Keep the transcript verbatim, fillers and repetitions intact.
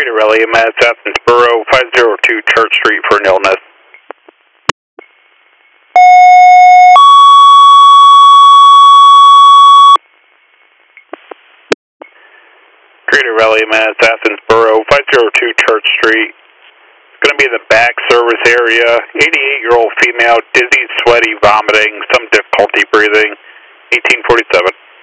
Greater Raleigh, Mass. Athensboro, five oh two Church Street for an illness. Greater Raleigh, Mass. Athensboro, five oh two Church Street. It's going to be in the back service area. eighty-eight-year-old female, dizzy, sweaty, vomiting, some difficulty breathing. eighteen forty-seven.